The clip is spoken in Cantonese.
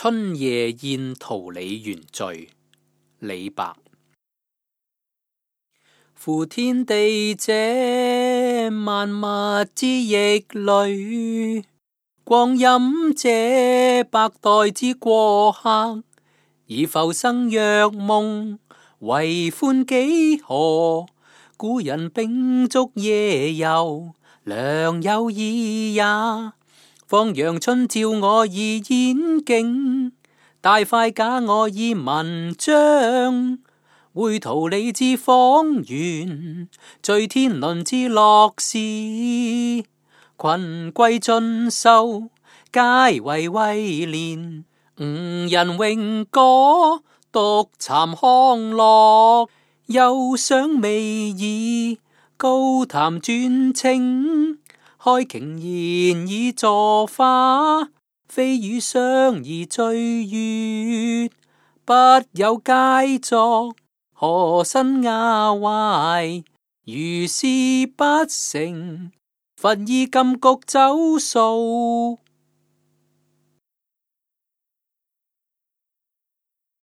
春夜宴桃李園序，李白。夫天地者，萬物之逆旅，光陰者，百代之過客，以浮生若夢，為歡幾何？古人秉燭夜遊，良有意也。放陽春照我以演景，大塊假我以文章。會桃李之芳園，醉天倫之樂事。群貴盡壽，皆為惠憐。吳人詠歌，獨慚康樂。憂賞未已，高談轉清。開瓊筵以坐花，飛羽雙而醉月。不有佳作，何新雅懷？如是不成，罰以禁局走數。